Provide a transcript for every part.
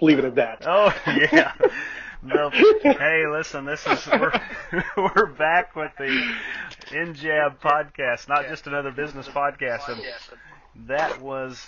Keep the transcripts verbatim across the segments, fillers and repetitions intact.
leave it at that. Oh, yeah. Well, hey, listen, this is we're we're back with the N Jab podcast, not just another business podcast. And that was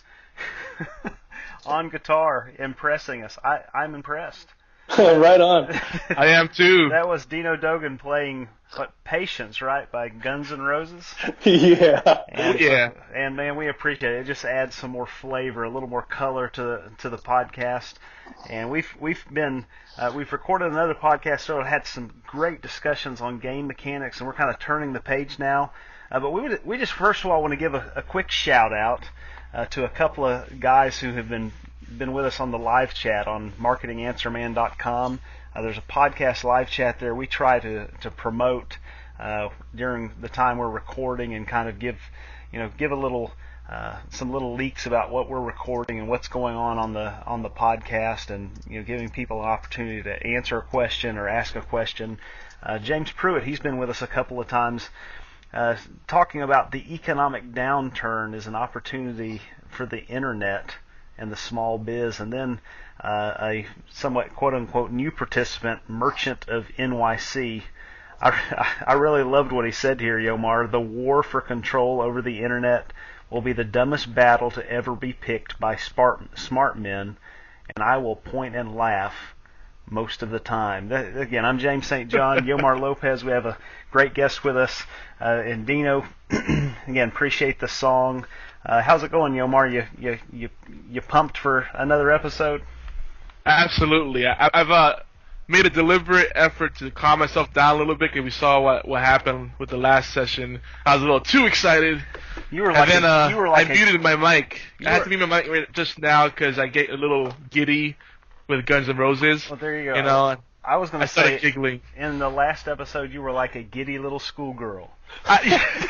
on guitar, impressing us. I, I'm impressed. Right on. I am too. That was Dino Dogan playing what, Patience, right, by Guns N' Roses? Yeah. And, yeah. And, man, we appreciate it. It just adds some more flavor, a little more color to to the podcast. And we've we've been uh, we've recorded another podcast, so it had some great discussions on game mechanics, and we're kind of turning the page now. Uh, but we would, we just first of all want to give a, a quick shout out uh, to a couple of guys who have been been with us on the live chat on marketing answer man dot com. Uh, there's a podcast live chat there. We try to to promote uh, during the time we're recording and kind of give you know give a little. Uh, some little leaks about what we're recording and what's going on on the on the podcast, and you know, giving people an opportunity to answer a question or ask a question. Uh, James Pruitt, he's been with us a couple of times, uh, talking about the economic downturn as an opportunity for the internet and the small biz, and then uh, a somewhat quote-unquote new participant, Merchant of N Y C. I, I really loved what he said here, Yomar. The war for control over the internet will be the dumbest battle to ever be picked by smart, smart men, and I will point and laugh most of the time. That, again, I'm James Saint John, Yomar Lopez. We have a great guest with us, uh, and Dino. Again, appreciate the song. Uh, how's it going, Yomar? You you you you pumped for another episode? Absolutely. I, I've uh, made a deliberate effort to calm myself down a little bit because we saw what what happened with the last session. I was a little too excited. You were like and then a, uh, you were like I a, muted my mic. I had were, to mute my mic just now because I get a little giddy with Guns N' Roses. Well, there you go. You know, I was going I to started say, giggling. In the last episode, you were like a giddy little schoolgirl. I,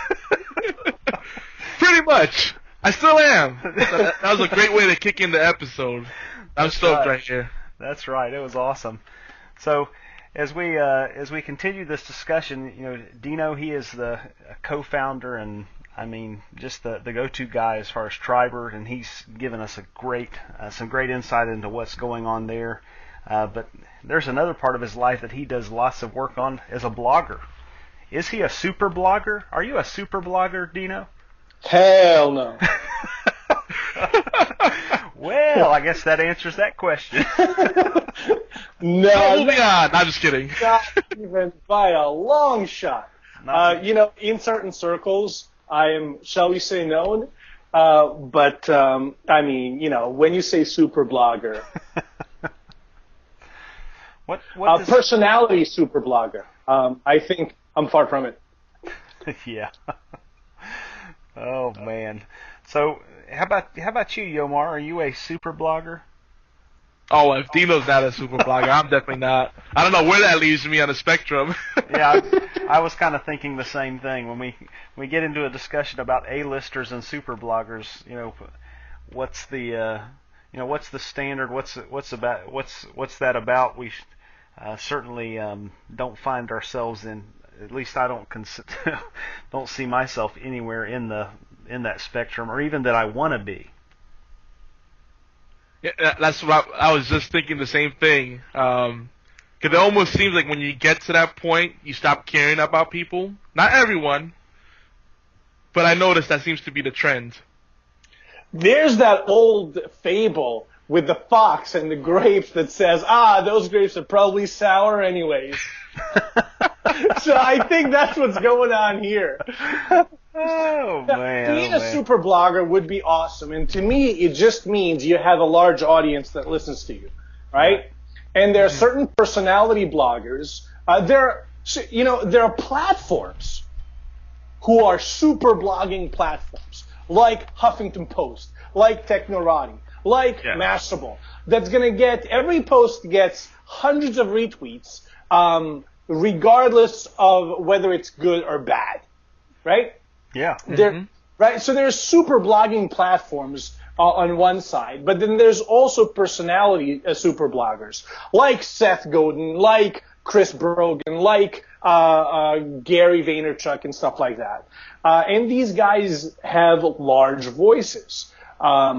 pretty much. I still am. That was a great way to kick in the episode. I'm That's stoked right. right here. That's right. It was awesome. So, as we uh, as we continue this discussion, you know, Dino, he is the co-founder and I mean just the, the go-to guy as far as Triber, and he's given us a great uh, some great insight into what's going on there. Uh, but there's another part of his life that he does lots of work on as a blogger. Is he a super blogger? Are you a super blogger, Dino? Hell no. Well, I guess that answers that question. No, Oh, moving on. I'm just kidding. not even by a long shot. Uh, you know, in certain circles, I am, shall we say, known. Uh, but, um, I mean, you know, when you say super blogger, what, what uh, does... personality super blogger, um, I think I'm far from it. Yeah. Oh man. So how about how about you, Yomar? Are you a super blogger? Oh, if Dino's not a super blogger, I'm definitely not. I don't know where that leaves me on the spectrum. Yeah, I, I was kind of thinking the same thing. When we we get into a discussion about A-listers and super bloggers, you know, what's the uh, you know what's the standard? What's what's about what's what's that about? We uh, certainly um, don't find ourselves in. At least I don't cons- don't see myself anywhere in the in that spectrum, or even that I want to be. Yeah, that's what I, I was just thinking the same thing. Um, cause it almost seems like when you get to that point, you stop caring about people. Not everyone, but I noticed that seems to be the trend. There's that old fable with the fox and the grapes that says, ah, those grapes are probably sour anyways. So I think that's what's going on here. Oh, man. Being oh, a man. super blogger would be awesome. And to me, it just means you have a large audience that listens to you, right? Right. And there are certain personality bloggers. Uh, there, you know, there are platforms who are super blogging platforms, like Huffington Post, like Technorati, like Yeah. Mashable. That's going to get, every post gets hundreds of retweets, um, regardless of whether it's good or bad, right? Yeah. There, right? So there's super blogging platforms uh, on one side, but then there's also personality uh, super bloggers like Seth Godin, like Chris Brogan, like uh, uh, Gary Vaynerchuk and stuff like that. Uh, and these guys have large voices. Um,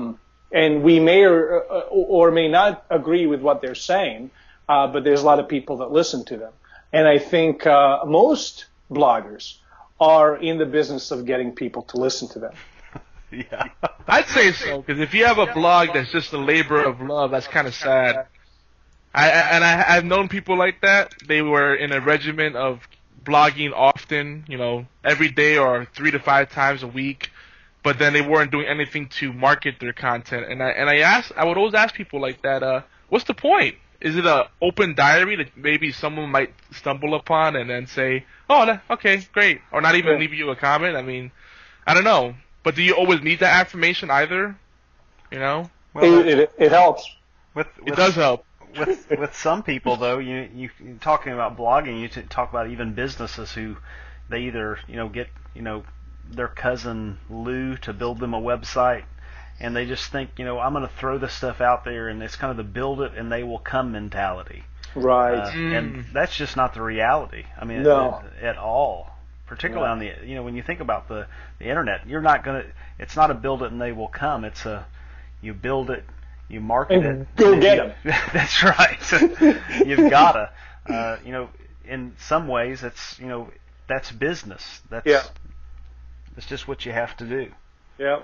and we may or, or may not agree with what they're saying, uh, but there's a lot of people that listen to them. And I think uh, most bloggers are in the business of getting people to listen to them. Yeah, I'd say so, because if you have a blog that's just a labor of love, that's kind of sad. I, I and I, I've known people like that. They were in a regimen of blogging often, you know, every day or three to five times a week, but then they weren't doing anything to market their content. And I and I asked, I would always ask people like that, uh, what's the point? Is it a open diary that maybe someone might stumble upon and then say, oh, that, okay, great, or not even leave you a comment? I mean, I don't know. But do you always need that affirmation either? You know? Well, it, it, it helps. With, with, it does help. With with some people though, you you talking about blogging, you talk about even businesses who they either you know get you know their cousin Lou to build them a website, and they just think you know I'm going to throw this stuff out there, and it's kind of the build it and they will come mentality. Right. Uh, Mm. And that's just not the reality. I mean, No. at, at all. Particularly No. on the, you know, when you think about the, the internet, you're not gonna. It's not a build it and they will come. It's a, you build it, you market And it. go and get you- 'em. That's right. You've gotta. Uh, you know, in some ways, it's you know, that's business. That's. Yeah. It's just what you have to do. Yeah.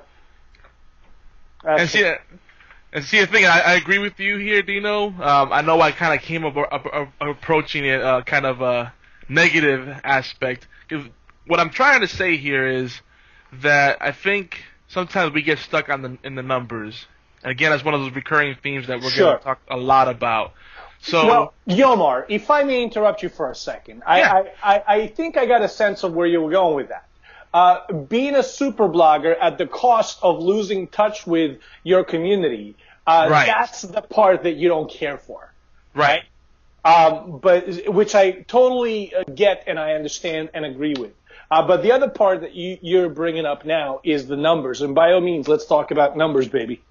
And see, and see the thing, I, I agree with you here, Dino. Um, I know I kind of came up, up, up approaching it uh, kind of a negative aspect. 'Cause what I'm trying to say here is that I think sometimes we get stuck on the in the numbers. And again, that's one of those recurring themes that we're Sure. going to talk a lot about. So, Well, Yomar, if I may interrupt you for a second, I, Yeah. I, I, I think I got a sense of where you were going with that. Uh, being a super blogger at the cost of losing touch with your community, uh, Right. that's the part that you don't care for. right. Um, but which I totally uh, get and I understand and agree with. Uh, but the other part that you, you're bringing up now is the numbers, and by all means, let's talk about numbers, baby.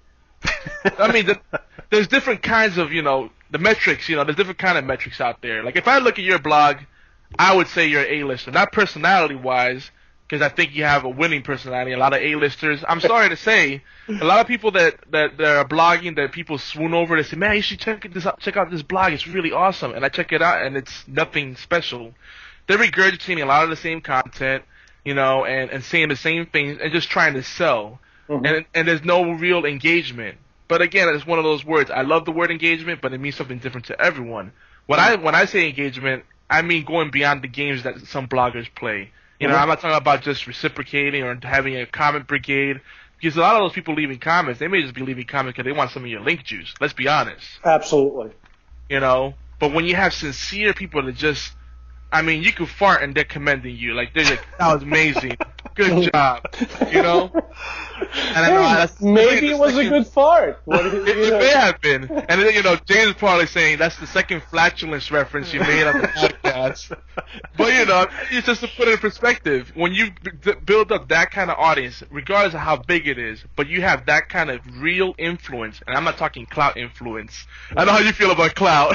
I mean, the, there's different kinds of, you know, the metrics, you know, there's different kind of metrics out there. Like, if I look at your blog, I would say you're an A-lister. Not personality-wise, because I think you have a winning personality, a lot of A-listers. I'm sorry to say, a lot of people that, that, that are blogging, that people swoon over, they say, man, you should check this out, check out this blog, it's really awesome. And I check it out, and it's nothing special. They're regurgitating a lot of the same content, you know, and, and saying the same things, and just trying to sell. Mm-hmm. And and there's no real engagement. But again, it's one of those words. I love the word engagement, but it means something different to everyone. When I when I say engagement, I mean going beyond the games that some bloggers play. You know, Mhm. I'm not talking about just reciprocating or having a comment brigade. Because a lot of those people leaving comments, they may just be leaving comments because they want some of your link juice. Let's be honest. Absolutely. You know, but when you have sincere people that just, I mean, you could fart and they're commending you. Like, they're like, that was amazing. Good job. You know? And I know Hey, that's maybe the it was a second- good fart. What, It, you it know. may have been. And then, you know, James is probably saying that's the second flatulence reference you made on the podcast. But, you know, it's just to put it in perspective. When you b- build up that kind of audience, regardless of how big it is, but you have that kind of real influence, and I'm not talking clout influence. I know how you feel about clout.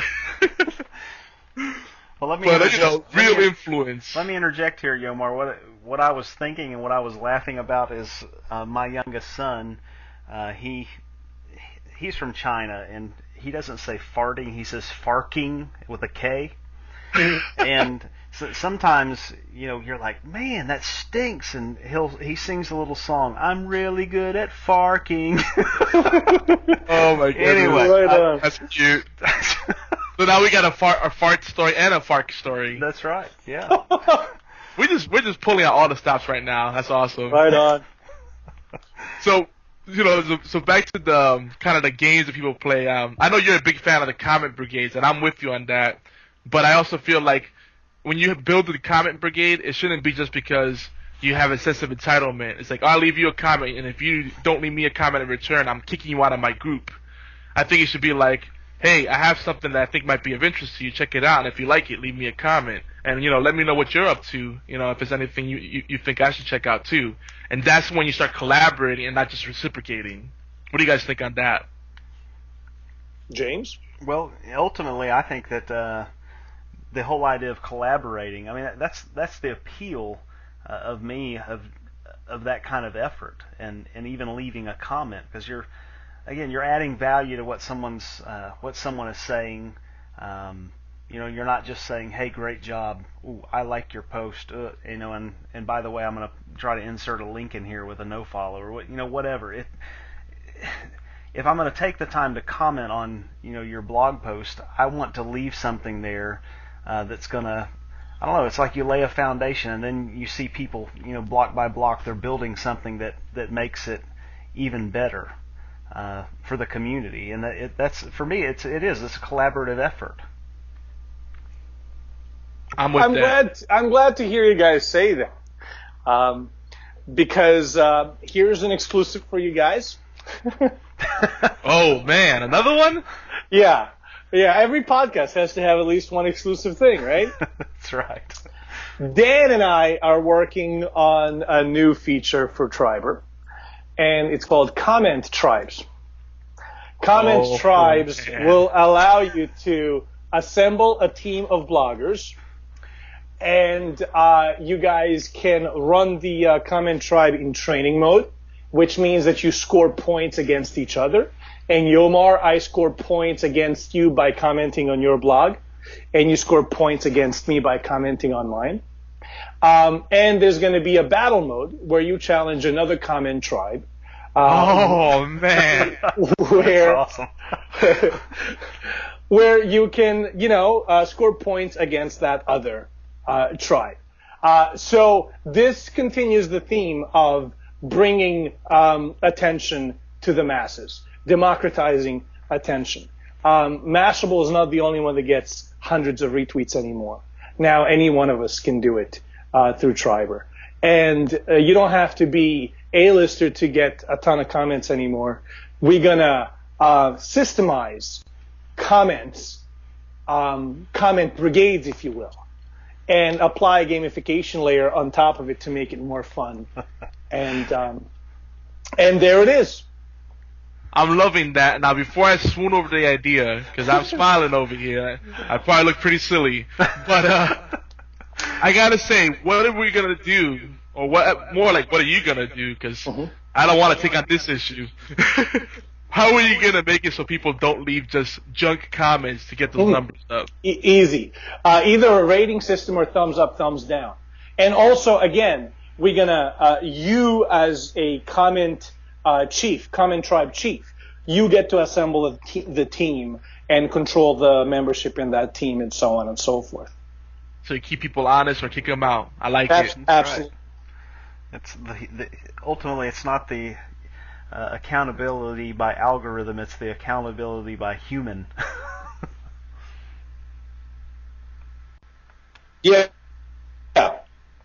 Well, let me But, uh, you interject- know, let real me- influence. Let me interject here, Yomar. What what I was thinking and what I was laughing about is uh, my youngest son. Uh, he he's from China and he doesn't say farting. He says farking with a K. And so sometimes you know you're like, man, that stinks, and he'll he sings a little song. I'm really good at farking. Oh, my goodness. Anyway, Right I- on. That's cute. So now we got a fart, a fart story and a fart story. that's right. Yeah. We just we're just pulling out all the stops right now. That's awesome. Right on. So you know, so, so back to the um, kind of the games that people play. Um, I know you're a big fan of the comment brigades, and I'm with you on that. But I also feel like when you build the comment brigade, it shouldn't be just because you have a sense of entitlement. It's like, I'll leave you a comment, and if you don't leave me a comment in return, I'm kicking you out of my group. I think it should be like, hey, I have something that I think might be of interest to you. Check it out, and if you like it, leave me a comment. And, you know, let me know what you're up to, you know, if there's anything you, you, you think I should check out, too. And that's when you start collaborating and not just reciprocating. What do you guys think on that? James? Well, ultimately, I think that uh, the whole idea of collaborating, I mean, that's that's the appeal uh, of me of of that kind of effort, and, and even leaving a comment, because you're again, you're adding value to what someone's uh, what someone is saying. Um, you know, you're not just saying, "Hey, great job. Ooh, I like your post." Uh, you know, and and by the way, I'm going to try to insert a link in here with a no follow or what, you know, whatever. If if I'm going to take the time to comment on, you know, your blog post, I want to leave something there uh, that's going to, I don't know, it's like you lay a foundation and then you see people, you know, block by block, they're building something that, that makes it even better uh, for the community. And that it, that's, for me, it's, it is, it's a collaborative effort. I'm with I'm that. glad, I'm glad to hear you guys say that. Um, because uh, here's an exclusive for you guys. Oh, man, another one? Yeah. Yeah, every podcast has to have at least one exclusive thing, right? That's right. Dan and I are working on a new feature for Triber, and it's called Comment Tribes. Comment Oh, Tribes man. will allow you to assemble a team of bloggers, and uh, you guys can run the uh, Comment Tribe in training mode, which means that you score points against each other. And Yomar, I score points against you by commenting on your blog, and you score points against me by commenting on mine. Um, and there's going to be a battle mode where you challenge another Comment Tribe. Um, Oh, man. where, That's awesome. where you can, you know, uh, score points against that other uh, tribe. Uh, so this continues the theme of bringing um, attention to the masses, democratizing attention. Um, Mashable is not the only one that gets hundreds of retweets anymore. Now any one of us can do it uh, through Triber. And uh, you don't have to be A-lister to get a ton of comments anymore. We're going to uh, systemize comments, um, comment brigades, if you will, and apply a gamification layer on top of it to make it more fun. And um, and there it is. I'm loving that. Now, before I swoon over the idea, because I'm smiling over here, I, I probably look pretty silly. But uh, I gotta say, what are we gonna do, or what? More like, what are you gonna do? Because Mm-hmm. I don't want to take on this issue. How are you gonna make it so people don't leave just junk comments to get those Mm. numbers up? E- easy. Uh, either a rating system or thumbs up, thumbs down. And also, again, we're gonna uh, you as a comment uh, chief, comment tribe chief, you get to assemble the, te- the team and control the membership in that team, and so on and so forth. So you keep people honest or kick them out. I like Ab- it. absolutely. It's the, the ultimately it's not the uh, accountability by algorithm; it's the accountability by human. Yeah. Yeah.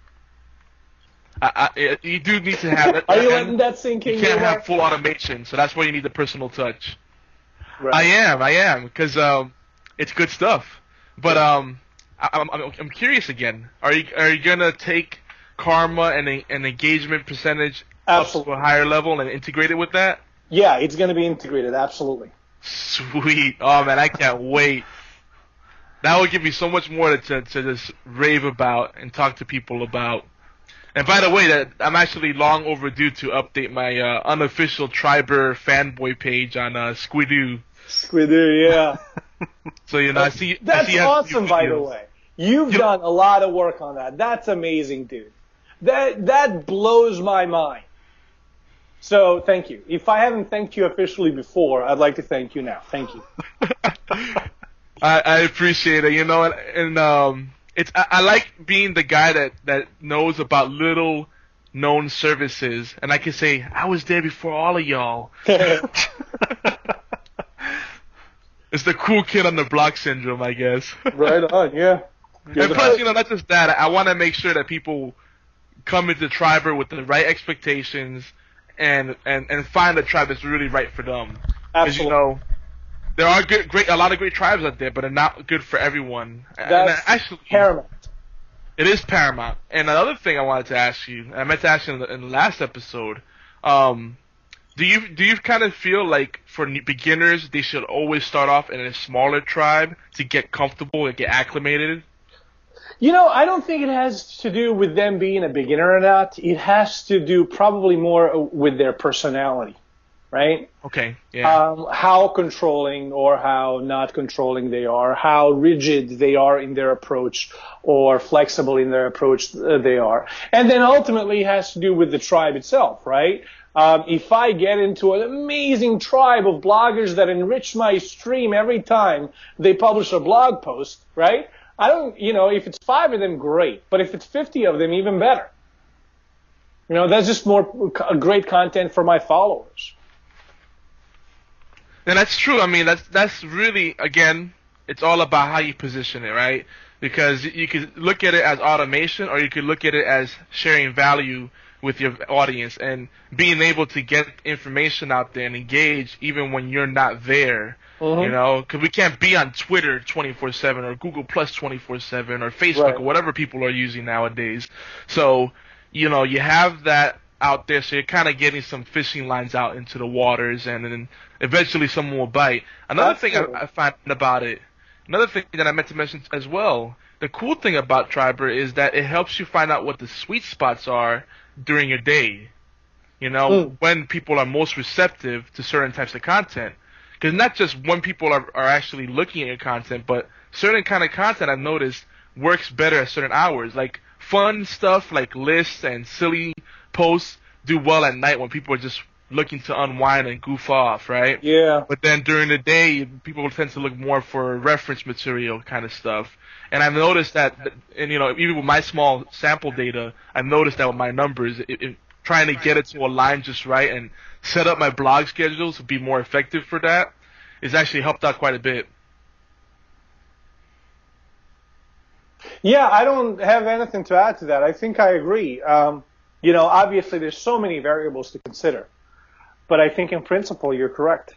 I, I, you do need to have that. Are you and letting that sink in? You can't Yomar? have full automation, so that's why you need the personal touch. Right. I am, I am, because um, it's good stuff. But um, I, I'm, I'm I'm curious again. Are you are you gonna take karma and a, an engagement percentage Absolutely. up to a higher level and integrate it with that? Yeah, it's going to be integrated. Absolutely. Sweet. Oh man, I can't wait. That will give me so much more to, to to just rave about and talk to people about. And by the way, that I'm actually long overdue to update my uh, unofficial Triber fanboy page on uh, Squidoo. Squidoo, yeah. So you know, I see. That's I see you have awesome, new by the videos. way. You've You- done a lot of work on that. That's amazing, dude. That that blows my mind. So thank you. If I haven't thanked you officially before, I'd like to thank you now. Thank you. I, I appreciate it, you know, and, and um, it's I, I like being the guy that, that knows about little known services, and I can say I was there before all of y'all. It's the cool kid on the block syndrome, I guess. Right on, yeah. You're And the plus, best. you know, not just that. I want to make sure that people come into Triber with the right expectations and and and find a tribe that's really right for them. Because you Absolutely. know, there are good, great, a lot of great tribes out there, but they're not good for everyone. And That's actually, paramount. it is paramount. And another thing I wanted to ask you, and I meant to ask you in the, in the last episode, um, do you do you kind of feel like for new beginners they should always start off in a smaller tribe to get comfortable and get acclimated? You know, I don't think it has to do with them being a beginner or not. It has to do probably more with their personality. right? Okay. Yeah. Um, how controlling or how not controlling they are, how rigid they are in their approach or flexible in their approach uh, they are. And then ultimately it has to do with the tribe itself, right? Um, if I get into an amazing tribe of bloggers that enrich my stream every time they publish a blog post, right? I don't, you know, if it's five of them, great. But if it's fifty of them, even better. You know, that's just more great content for my followers. And that's true. I mean, that's that's really, again, it's all about how you position it, right? Because you could look at it as automation, or you could look at it as sharing value with your audience and being able to get information out there and engage even when you're not there. Mm-hmm. You know, because we can't be on Twitter twenty-four seven or Google Plus twenty-four seven or Facebook right. or whatever people are using nowadays. So, you know, you have that out there, so you're kind of getting some fishing lines out into the waters, and then eventually someone will bite. Another That's thing I, I find about it, another thing that I meant to mention as well, the cool thing about Triber is that it helps you find out what the sweet spots are during your day. You know, mm. when people are most receptive to certain types of content. Because not just when people are, are actually looking at your content, but certain kind of content I've noticed works better at certain hours. Like fun stuff like lists and silly posts do well at night when people are just looking to unwind and goof off, right? Yeah. But then during the day, people tend to look more for reference material kind of stuff. And I've noticed that, and you know, even with my small sample data, I've noticed that with my numbers, it, it, trying to get it to align just right and set up my blog schedules to be more effective for that has actually helped out quite a bit. Yeah, I don't have anything to add to that. I think I agree. Um, you know, obviously there's so many variables to consider, but I think in principle you're correct.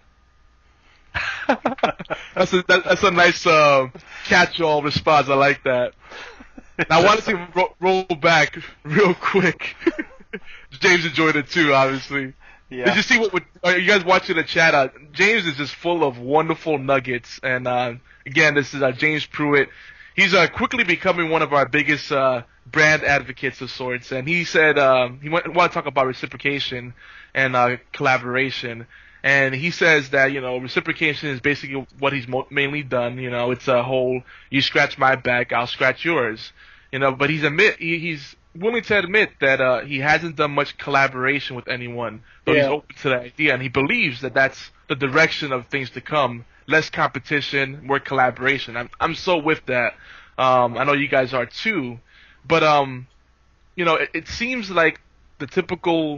that's a that, that's a nice uh, catch-all response. I like that. Now, I wanted to ro- roll back real quick. James enjoyed it too, obviously. Yeah. Did you see what? what are you guys watching the chat? Uh, James is just full of wonderful nuggets, and uh, again, this is uh, James Pruitt. He's uh, quickly becoming one of our biggest uh, brand advocates of sorts, and he said um, he want, want to talk about reciprocation and uh, collaboration. And he says that, you know, reciprocation is basically what he's mo- mainly done. You know, it's a whole, you scratch my back, I'll scratch yours. You know, but he's admit he, he's willing to admit that uh, he hasn't done much collaboration with anyone, but yeah. he's open to that idea, and he believes that that's the direction of things to come. Less competition, more collaboration. I'm I'm so with that. Um, I know you guys are too, but um, you know, it, it seems like the typical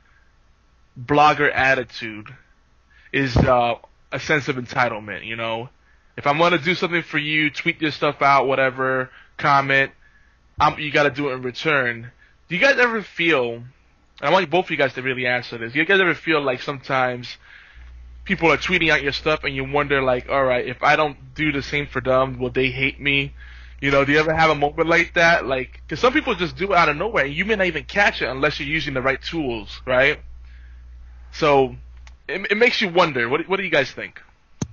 blogger attitude is uh, a sense of entitlement. You know, if I'm gonna do something for you, tweet your stuff out, whatever, comment, I'm, you got to do it in return. Do you guys ever feel? And I want both of you guys to really answer this. Do you guys ever feel like sometimes people are tweeting out your stuff and you wonder, like, all right, if I don't do the same for them, will they hate me? You know, do you ever have a moment like that? Like, because some people just do it out of nowhere, and you may not even catch it unless you're using the right tools, right? So it, it makes you wonder. What, what do you guys think?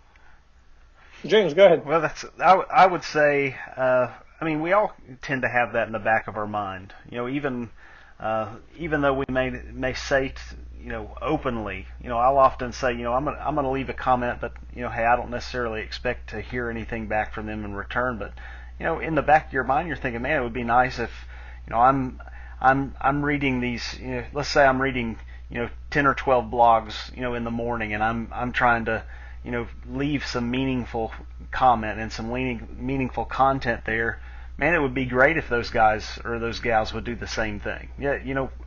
James, go ahead. Well, that's I, w- I would say, uh, I mean, we all tend to have that in the back of our mind. You know, even uh, even though we may may say, t- you know, openly, you know, I'll often say, you know, I'm gonna I'm gonna leave a comment, but you know, hey, I don't necessarily expect to hear anything back from them in return. But you know, in the back of your mind, you're thinking, man, it would be nice if, you know, I'm I'm I'm reading these. You know, let's say I'm reading, you know, ten or twelve blogs, you know, in the morning, and I'm I'm trying to, you know, leave some meaningful comment and some leaning, meaningful content there. Man, it would be great if those guys or those gals would do the same thing. Yeah, you know,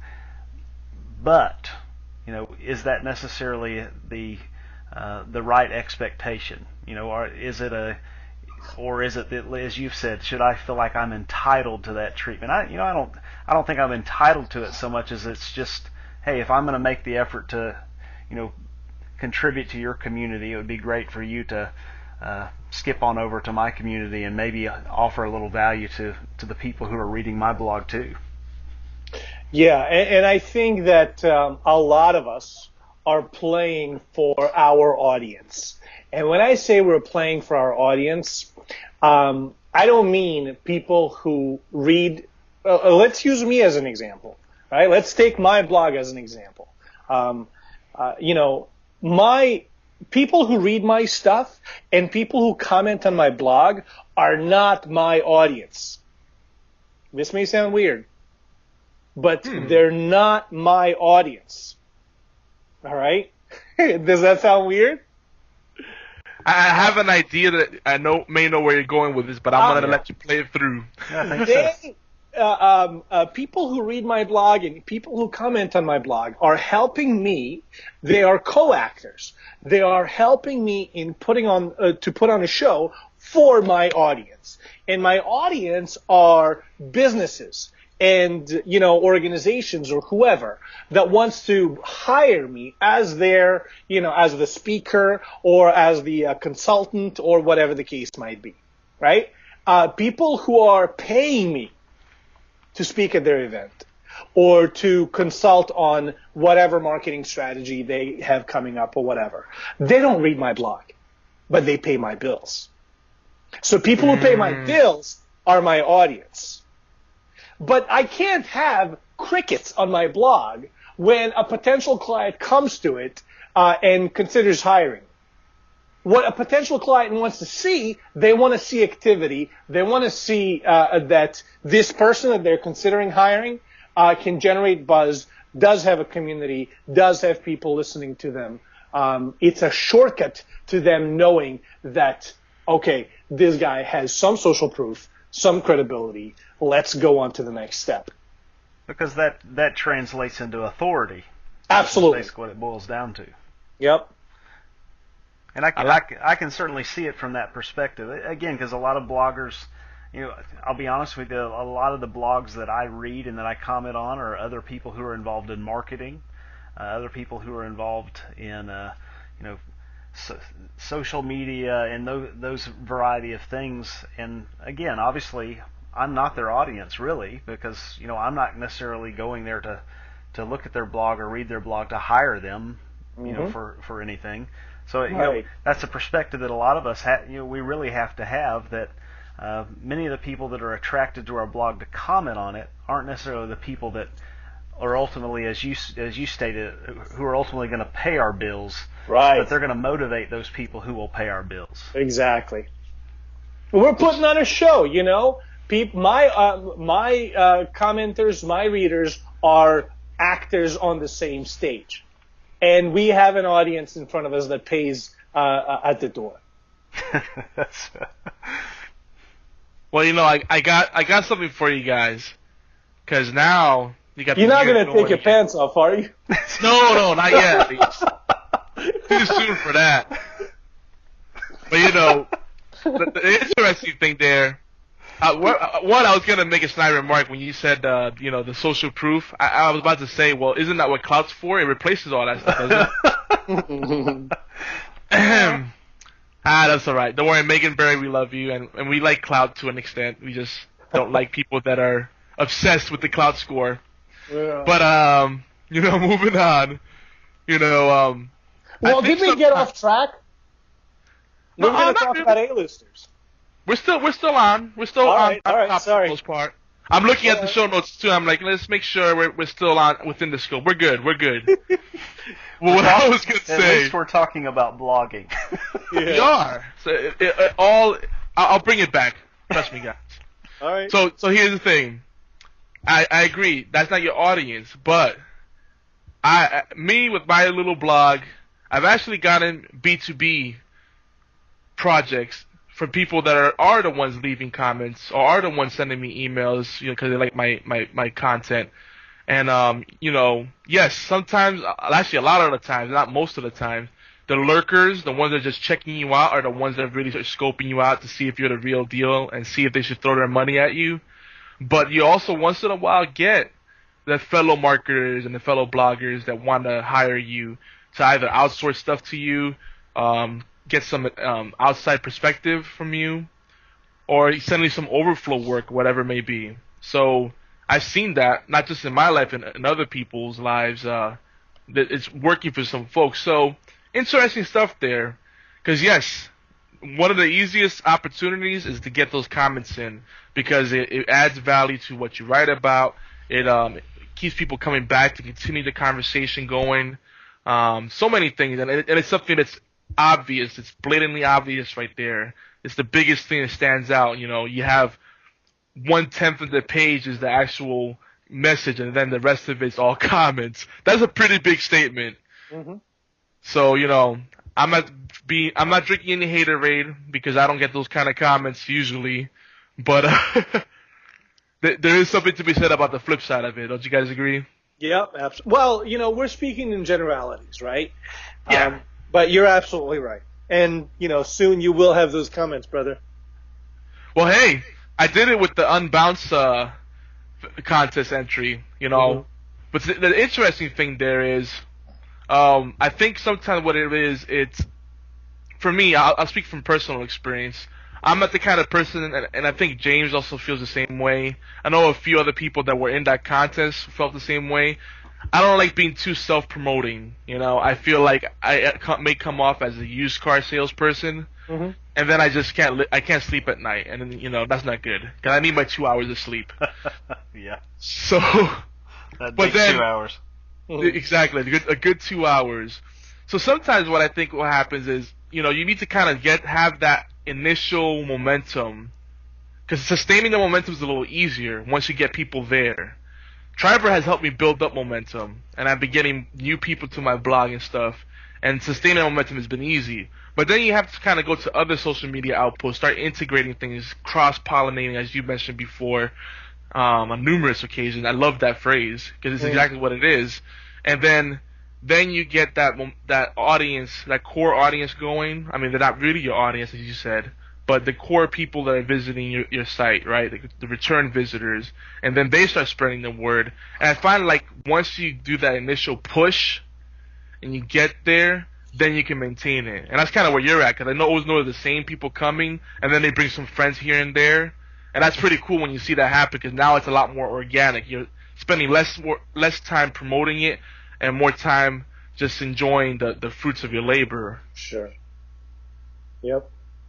but, you know, is that necessarily the uh, the right expectation? You know, or is it a, or is it that, as you've said, should I feel like I'm entitled to that treatment? I, you know, I don't, I don't think I'm entitled to it so much as it's just, hey, if I'm going to make the effort to, you know, contribute to your community, it would be great for you to uh, skip on over to my community and maybe offer a little value to, to the people who are reading my blog too. Yeah, and, and I think that um, a lot of us are playing for our audience. And when I say we're playing for our audience, um, I don't mean people who read. Uh, let's use me as an example, right? Let's take my blog as an example. Um, uh, you know, my people who read my stuff and people who comment on my blog are not my audience. This may sound weird, but hmm. they're not my audience. All right? Does that sound weird? I have an idea that I know may know where you're going with this, but I'm um, going to let you play it through. They, uh, um, uh, people who read my blog and people who comment on my blog are helping me. They are co-actors. They are helping me in putting on uh, to put on a show for my audience. And my audience are businesses and, you know, organizations or whoever that wants to hire me as their, you know, as the speaker or as the uh, consultant or whatever the case might be, right? Uh, people who are paying me to speak at their event or to consult on whatever marketing strategy they have coming up or whatever. They don't read my blog, but they pay my bills. So people who pay my bills are my audience. But I can't have crickets on my blog when a potential client comes to it uh, and considers hiring. What a potential client wants to see, they want to see activity. They want to see uh, that this person that they're considering hiring uh, can generate buzz, does have a community, does have people listening to them. Um, it's a shortcut to them knowing that, okay, this guy has some social proof, some credibility. Let's go on to the next step. Because that, that translates into authority. Absolutely. That's basically what it boils down to. Yep. And I can, I, can, I can certainly see it from that perspective. Again, because a lot of bloggers, you know, I'll be honest with you, a lot of the blogs that I read and that I comment on are other people who are involved in marketing, uh, other people who are involved in, uh, you know, So, social media and those, those variety of things. And again, obviously, I'm not their audience really, because you know I'm not necessarily going there to to look at their blog or read their blog to hire them, you mm-hmm. know, for for anything. So right. you know, that's a perspective that a lot of us ha- you know we really have to have. That uh, many of the people that are attracted to our blog to comment on it aren't necessarily the people that are ultimately, as you as you stated, who are ultimately going to pay our bills. Right. But they're going to motivate those people who will pay our bills. Exactly. We're putting on a show, you know. People, my uh, my uh, commenters, my readers are actors on the same stage, and we have an audience in front of us that pays uh, at the door. Well, you know, I, I got I got something for you guys, because now you got. You're not going to take your pants off, are you? No, no, not yet. Too soon for that. But you know, the, the interesting thing there. Uh, one, I was gonna make a snide remark when you said, uh, you know, the social proof. I, I was about to say, well, isn't that what Clout's for? It replaces all that stuff, doesn't it? ah, that's all right. Don't worry, Megan Berry, we love you, and and we like Clout to an extent. We just don't like people that are obsessed with the Clout score. Yeah. But um, you know, moving on. You know, um. Well, did we get off track? No, we're going to talk really. about A-listers. We're still, we're still on. We're still all on. Right, all right, sorry. Most part. I'm looking all at the show notes too. I'm like, let's make sure we're we're still on within the scope. We're good. We're good. Well, what I was going to say. At least we're talking about blogging. Yeah. We are. So it, it, it, all. I'll bring it back. Trust me, guys. All right. So so here's the thing. I I agree. That's not your audience, but I me with my little blog. I've actually gotten B two B projects from people that are, are the ones leaving comments or are the ones sending me emails, you know, because they like my, my, my content. And, um, you know, yes, sometimes, actually a lot of the times, not most of the time, the lurkers, the ones that are just checking you out, are the ones that really start scoping you out to see if you're the real deal and see if they should throw their money at you. But you also once in a while get the fellow marketers and the fellow bloggers that want to hire you to either outsource stuff to you, um, get some um, outside perspective from you, or send you some overflow work, whatever it may be. So I've seen that, not just in my life, in, in other people's lives, uh, that it's working for some folks. So interesting stuff there, because yes, one of the easiest opportunities is to get those comments in, because it, it adds value to what you write about. It um, keeps people coming back to continue the conversation going. Um, so many things, and, it, and it's something that's obvious. It's blatantly obvious right there. It's the biggest thing that stands out. You know, you have one tenth of the page is the actual message, and then the rest of it's all comments. That's a pretty big statement. Mm-hmm. So, you know, I'm not be I'm not drinking any haterade because I don't get those kind of comments usually, but uh, th- there is something to be said about the flip side of it. Don't you guys agree? Yep, absolutely. Well, you know, we're speaking in generalities, right? Yeah. Um, but you're absolutely right. And, you know, soon you will have those comments, brother. Well, hey, I did it with the Unbounce uh, contest entry, you know. Mm-hmm. But the, the interesting thing there is, um, I think sometimes what it is, it's, for me, I'll, I'll speak from personal experience. I'm not the kind of person, and, and I think James also feels the same way. I know a few other people that were in that contest felt the same way. I don't like being too self-promoting, you know. I feel like I may come off as a used car salesperson, Mm-hmm. and then I just can't li- I can't sleep at night, and then, you know, that's not good because I need my two hours of sleep. Yeah. So, That but takes then two hours. exactly a good, a good two hours. So sometimes what I think what happens is, you know, you need to kind of get have that initial momentum, because sustaining the momentum is a little easier once you get people there. Triber has helped me build up momentum, and I've been getting new people to my blog and stuff, and sustaining momentum has been easy. But then you have to kind of go to other social media outposts, start integrating things, cross-pollinating, as you mentioned before, um, on numerous occasions. I love that phrase because it's exactly what it is. And then, then you get that that audience, that core audience going. I mean, they're not really your audience, as you said, but the core people that are visiting your, your site, right? The, the return visitors, and then they start spreading the word. And I find like once you do that initial push, and you get there, then you can maintain it. And that's kind of where you're at, because I know, always know the same people coming, and then they bring some friends here and there. And that's pretty cool when you see that happen, because now it's a lot more organic. You're spending less more, less time promoting it and more time just enjoying the, the fruits of your labor. Sure. Yep.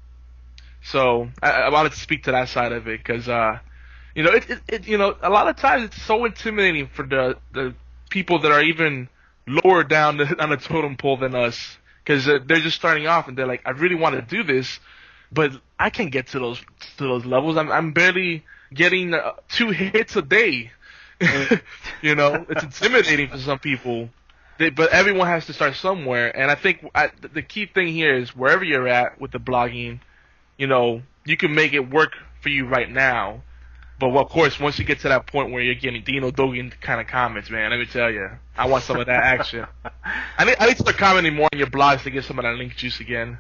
So I, I wanted to speak to that side of it, because uh, you know, it, it, it you know, a lot of times it's so intimidating for the the people that are even lower down the, on the totem pole than us, because uh, they're just starting off and they're like, I really want to do this, but I can't get to those to those levels. I'm I'm barely getting uh, two hits a day. You know, it's intimidating for some people. They, but everyone has to start somewhere, and I think I, the key thing here is wherever you're at with the blogging, you know, you can make it work for you right now. But well, of course, once you get to that point where you're getting Dino Dogan kind of comments, man, let me tell you, I want some of that action. I need, I need to start commenting more on your blogs to get some of that link juice again.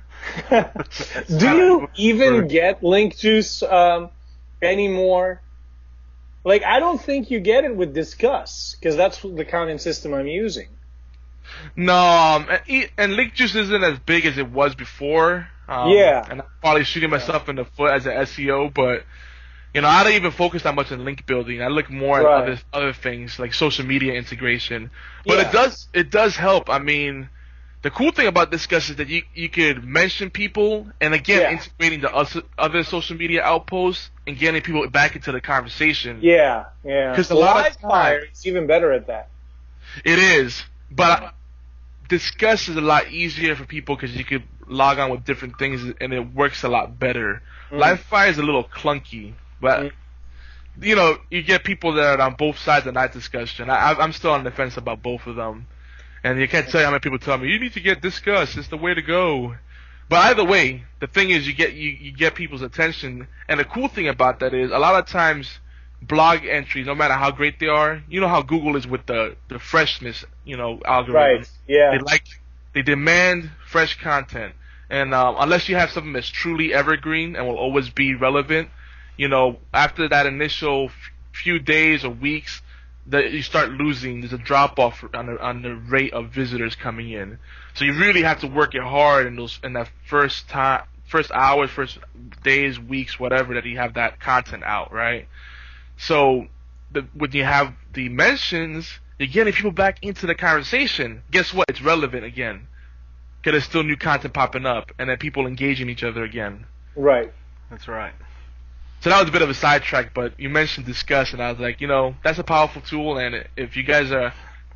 Do you even get link juice um, anymore? Like, I don't think you get it with Discuss, because that's the counting system I'm using. No, um, and, and link juice isn't as big as it was before. Um, Yeah. And I'm probably shooting myself in the foot as an S E O, but you know, I don't even focus that much on link building. I look more Right. at other other things like social media integration. But Yeah. it does it does help. I mean, the cool thing about Discuss is that you you could mention people, and again, Yeah. integrating the us- other social media outposts and getting people back into the conversation. Yeah, yeah. 'Cause a lot of Live Fire is even better at that. It is, but Discuss is a lot easier for people because you could log on with different things and it works a lot better. Mm. Livefire is a little clunky, but Mm. you know, you get people that are on both sides of that discussion. I, I'm still on the fence about both of them, and you can't tell you how many people tell me you need to get Discuss. It's the way to go. But either way, the thing is, you get you, you get people's attention, and the cool thing about that is a lot of times blog entries, no matter how great they are, you know how Google is with the the freshness, you know, algorithm. Right, yeah. They like they demand fresh content, and um, unless you have something that's truly evergreen and will always be relevant, you know, after that initial f- few days or weeks, that you start losing. There's a drop off on the on the rate of visitors coming in. So you really have to work it hard in those in that first time, first hours, first days, weeks, whatever, that you have that content out, right? So the, when you have the mentions, you're getting people back into the conversation. Guess what? It's relevant again, because there's still new content popping up, and then people engaging each other again. Right. That's right. So that was a bit of a sidetrack, but you mentioned Discuss, and I was like, you know, that's a powerful tool, and if you guys are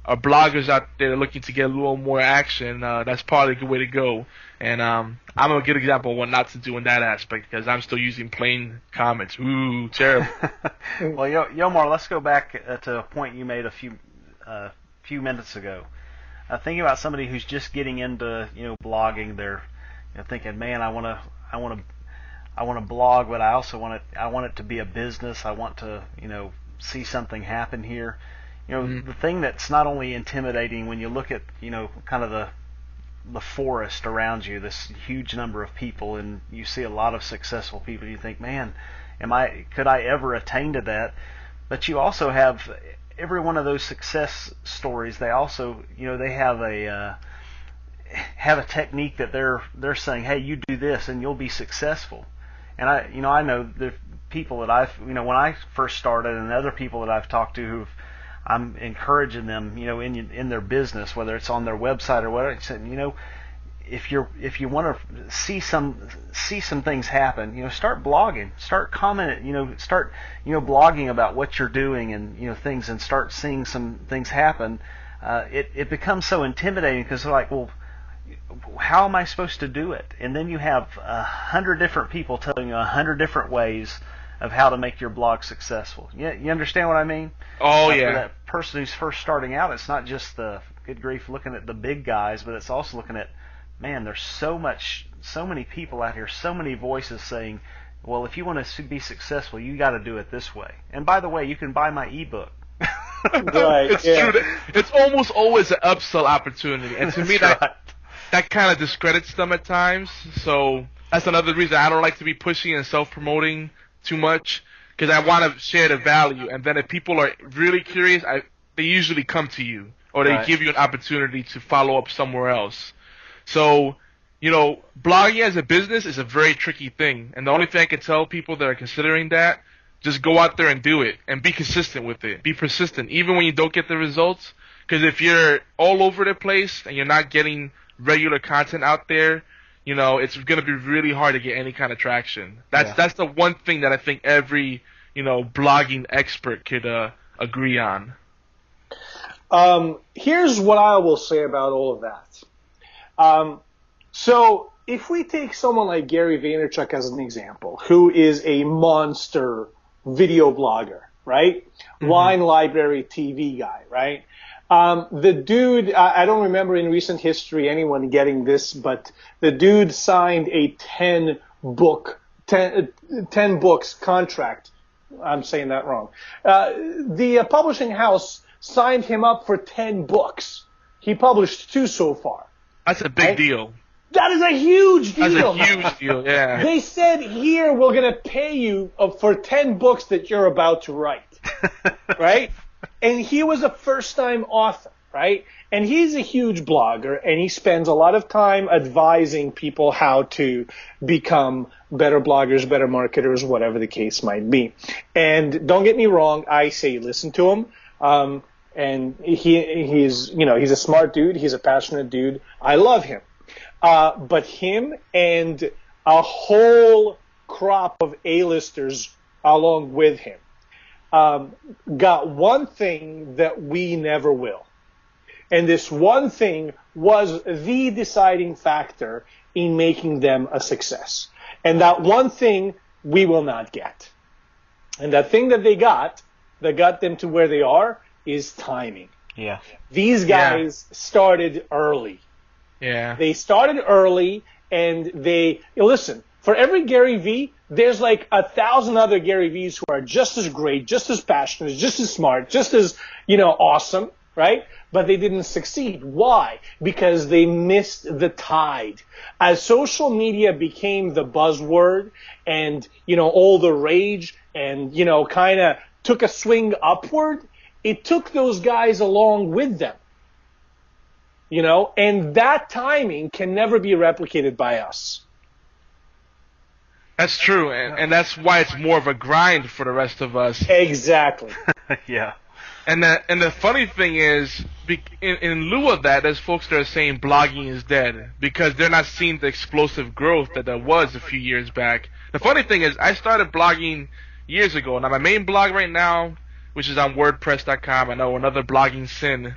are bloggers out there looking to get a little more action, uh, that's probably a good way to go. And um, I'm a good example of what not to do in that aspect because I'm still using plain comments. Ooh, terrible. Well, Yo- Yomar, let's go back uh, to a point you made a few uh, few minutes ago. Uh, thinking about somebody who's just getting into you know blogging, they're you know, thinking, man, I want to I want to I want to blog, but I also want it I want it to be a business. I want to you know see something happen here. You know, mm-hmm. The thing that's not only intimidating when you look at you know kind of the the forest around you, this huge number of people, and you see a lot of successful people, you think, man, am I could I ever attain to that? But you also have every one of those success stories, they also you know they have a uh, have a technique that they're they're saying, hey, you do this and you'll be successful. And I you know I know the people that I've you know when I first started, and other people that I've talked to who've I'm encouraging them, you know, in in their business, whether it's on their website or whatever. You know, if you're if you want to see some see some things happen, you know, start blogging, start commenting, you know, start you know blogging about what you're doing and you know things, and start seeing some things happen. Uh, it it becomes so intimidating because they're like, well, how am I supposed to do it? And then you have a hundred different people telling you a hundred different ways of how to make your blog successful. You, you understand what I mean? Oh, uh, yeah. For that person who's first starting out, it's not just the good grief looking at the big guys, but it's also looking at, man, there's so much, so many people out here, so many voices saying, well, if you want to be successful, you got to do it this way. And by the way, you can buy my ebook. Right. It's yeah. true. It's almost always an upsell opportunity, and to me That's that right. that kind of discredits them at times. So that's another reason I don't like to be pushing and self-promoting too much, because I want to share the value, and then if people are really curious, I, they usually come to you, or they Right. give you an opportunity to follow up somewhere else. So, you know, blogging as a business is a very tricky thing, and the only thing I can tell people that are considering that, just go out there and do it, and be consistent with it. Be persistent, even when you don't get the results, because if you're all over the place and you're not getting regular content out there, you know, it's going to be really hard to get any kind of traction. That's Yeah. that's the one thing that I think every, you know, blogging expert could uh, agree on. Um, here's what I will say about all of that. Um, so if we take someone like Gary Vaynerchuk as an example, who is a monster video blogger, right? Mm-hmm. Wine Library T V guy, right? Um, the dude, I, I don't remember in recent history anyone getting this, but the dude signed a ten book, ten, ten books contract. I'm saying that wrong. Uh, the uh, publishing house signed him up for ten books. He published two so far. That's a big right? deal. That is a huge deal. That's a huge deal, yeah. They said, here, we're going to pay you uh, for ten books that you're about to write, right? And he was a first-time author, right? And he's a huge blogger, and he spends a lot of time advising people how to become better bloggers, better marketers, whatever the case might be. And don't get me wrong, I say listen to him. Um, and he he's, you know, he's a smart dude. He's a passionate dude. I love him. Uh, but him and a whole crop of A-listers along with him um, got one thing that we never will. And this one thing was the deciding factor in making them a success. And that one thing we will not get. And that thing that they got, that got them to where they are, is timing. Yeah. These guys yeah. started early. Yeah. They started early, and they – listen, for every Gary Vee, there's like a thousand other Gary Vees who are just as great, just as passionate, just as smart, just as, you know, awesome, right? But they didn't succeed. Why? Because they missed the tide. As social media became the buzzword and, you know, all the rage and, you know, kind of took a swing upward, it took those guys along with them. You know, and that timing can never be replicated by us. That's true, and, and that's why it's more of a grind for the rest of us. Exactly. Yeah. And that, and the funny thing is, in, in lieu of that, there's folks that are saying blogging is dead because they're not seeing the explosive growth that there was a few years back. The funny thing is, I started blogging years ago. Now, my main blog right now, which is on WordPress dot com, I know another blogging sin.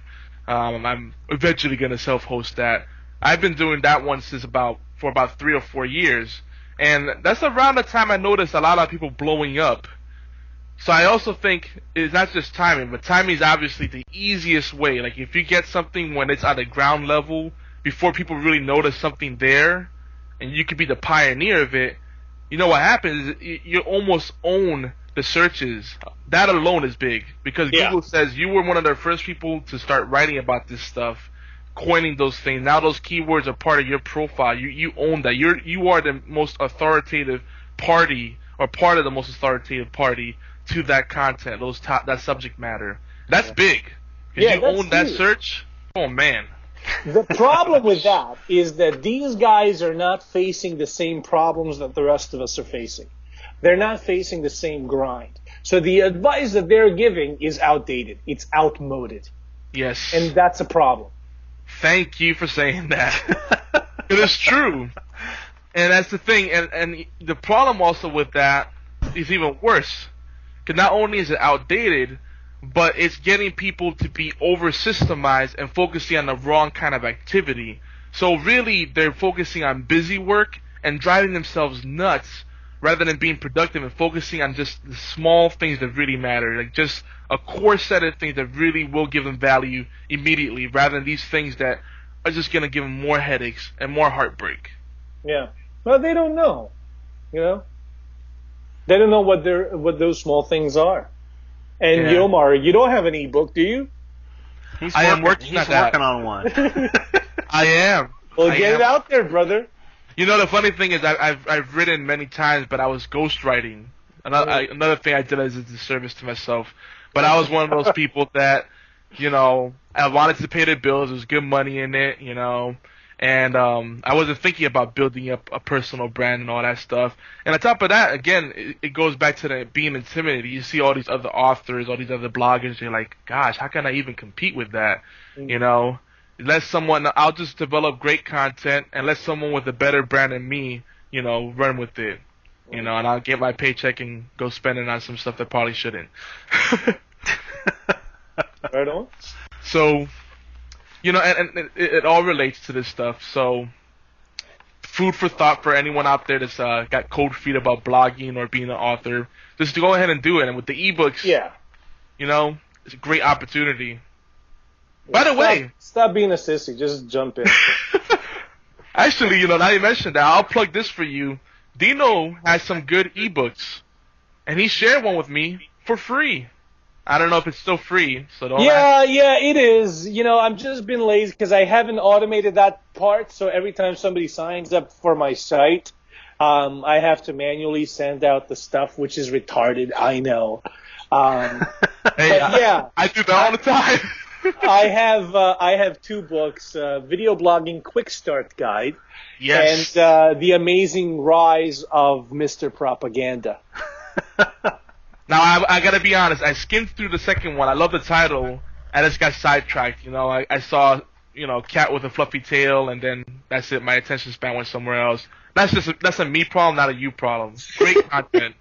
Um, I'm eventually going to self-host that. I've been doing that one since about for about three or four years, and that's around the time I noticed a lot of people blowing up. So I also think it's not just timing, but timing is obviously the easiest way. Like if you get something when it's at the ground level before people really notice something there, and you could be the pioneer of it, you know what happens is you almost own the searches. That alone is big because Yeah. Google says you were one of the first people to start writing about this stuff, coining those things. Now those keywords are part of your profile. You you own that. You're you are the most authoritative party or part of the most authoritative party to that content, those top, that subject matter. That's Yeah. big. If Yeah, you that's own that huge. search, oh man. The problem with that is that these guys are not facing the same problems that the rest of us are facing. They're not facing the same grind. So the advice that they're giving is outdated. It's outmoded. Yes. And that's a problem. Thank you for saying that. It is true. And that's the thing. And, and the problem also with that is even worse. Because not only is it outdated, but it's getting people to be over-systemized and focusing on the wrong kind of activity. So really, they're focusing on busy work and driving themselves nuts rather than being productive and focusing on just the small things that really matter. Like just a core set of things that really will give them value immediately rather than these things that are just going to give them more headaches and more heartbreak. Yeah. Well, they don't know. You know? They don't know what they're what those small things are. And Yeah. Yomar, you don't have an ebook, do you? He's I am working, working he's on that. working on one. I am. Well, I get am. it out there, brother. You know, the funny thing is, I, I've I've written many times, but I was ghostwriting. Another I, another thing I did as a disservice to myself. But I was one of those people that, you know, I wanted to pay the bills. There was good money in it, you know, and um, I wasn't thinking about building up a personal brand and all that stuff. And on top of that, again, it, it goes back to the being intimidated. You see all these other authors, all these other bloggers, you're like, gosh, how can I even compete with that? You know. Let someone, I'll just develop great content and let someone with a better brand than me, you know, run with it. You know, and I'll get my paycheck and go spend it on some stuff that probably shouldn't. Right on. So, you know, and, and it, it all relates to this stuff. So, food for thought for anyone out there that's uh, got cold feet about blogging or being an author. Just to go ahead and do it. And with the ebooks, Yeah. you know, it's a great opportunity. By the way, Stop, stop being a sissy. Just jump in. actually, you know, now you mentioned that, I'll plug this for you. Dino has some good ebooks, and he shared one with me for free. I don't know if it's still free, so don't Yeah, yeah, it is. You know, I've just been lazy because I haven't automated that part. So every time somebody signs up for my site, um, I have to manually send out the stuff, which is retarded. I know. Um, Hey, but yeah. I, I do that all the time. I have uh, I have two books: uh, Video Blogging Quick Start Guide Yes. and uh, The Amazing Rise of Mister Propaganda. Now, I, I gotta be honest, I skimmed through the second one. I love the title. I just got sidetracked. You know, I, I saw, you know, cat with a fluffy tail, and then that's it. My attention span went somewhere else. That's just a, that's a me problem, not a you problem. Great content.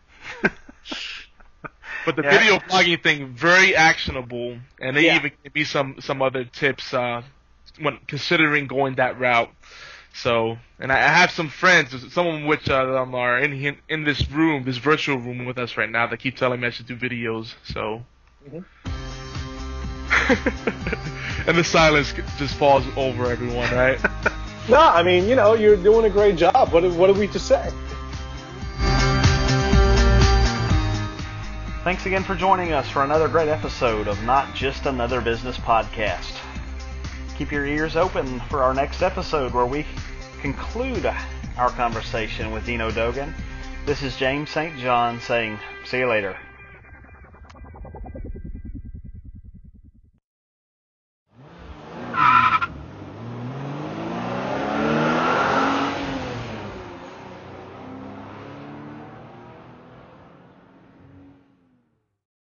But the Yeah. video blogging thing, very actionable, and they Yeah. even give me some some other tips uh, when considering going that route. So, and I I have some friends, some of which uh, um, are in here, in this room, this virtual room with us right now, that keep telling me I should do videos. So, Mhm. and the silence just falls over everyone, right? No, I mean, you know, you're doing a great job. What what are we to say? Thanks again for joining us for another great episode of Not Just Another Business Podcast. Keep your ears open for our next episode where we conclude our conversation with Dino Dogan. This is James Saint John saying, see you later.